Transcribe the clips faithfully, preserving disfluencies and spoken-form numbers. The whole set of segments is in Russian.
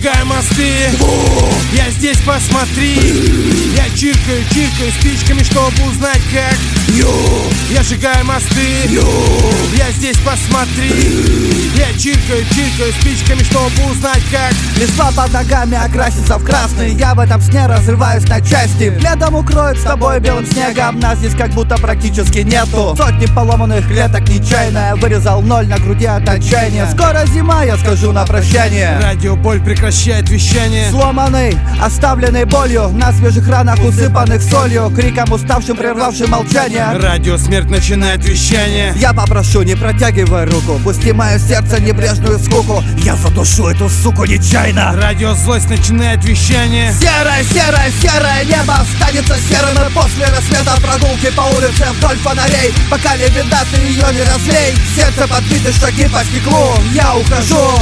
сжигаю мосты. Я здесь, посмотри. Я чиркаю, чиркаю спичками, чтобы узнать как. Я сжигаю мосты. Я здесь, посмотри. Я чиркаю, чиркаю спичками, чтобы узнать как. Листва под ногами окрасится в красный. Я в этом сне разрываюсь на части. Пледом укроет с тобой белым снегом. Нас здесь как будто практически нету. Сотни поломанных клеток нечаянно. Вырезал ноль на груди от отчаяния. Скоро зима, я скажу на прощание. Радиоболь прекращает вещание. Сломанный, оставленный болью. На свежих ранах, усыпанных солью. Криком уставшим, прервавшим молчание. Радио смерть начинает вещание. Я попрошу, не протягивай руку. Пусти мое сердце небрежную скуку. Я задушу эту суку нечаянно. Радио злость начинает вещание. Серое, серое, серое небо останется серым и после рассвета прогулки по улице вдоль фонарей. Пока не видно, ты ее не разлей. Сердце подбиты, шаги по стеклу. Я ухожу.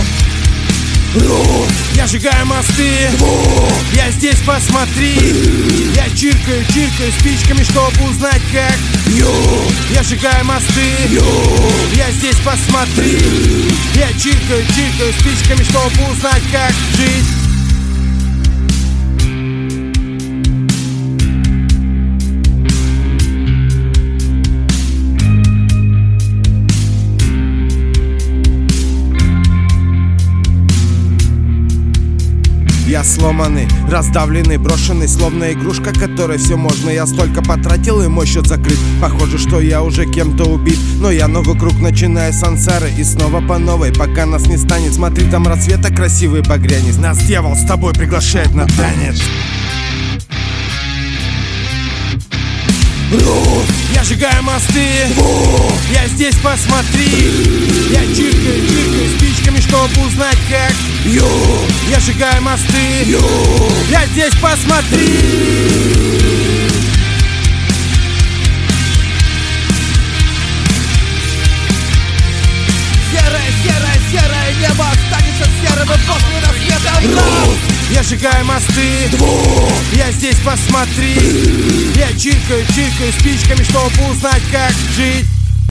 Я сжигаю мосты. Я здесь, посмотри. Я чиркаю, чиркаю спичками, чтобы узнать как. Я сжигаю мосты. Я здесь, посмотри. Я чиркаю, чиркаю спичками, чтобы узнать как жить. Я сломанный, раздавленный, брошенный, словно игрушка, которой все можно. Я столько потратил, и мой счет закрыт. Похоже, что я уже кем-то убит. Но я новый круг начинаю с ансары. И снова по новой, пока нас не станет. Смотри, там рассвета красивый багрянец. Нас дьявол с тобой приглашает на танец. Я сжигаю мосты. Я здесь, посмотри. Я чиркаю, чиркаю спичками, чтобы узнать как. Я сжигаю мосты. Я здесь, посмотри. Серое, серое, серое небо останется серым и после рассвета. Я сжигаю мосты. Я здесь, посмотри. Я чиркаю, чиркаю спичками, чтобы узнать как жить.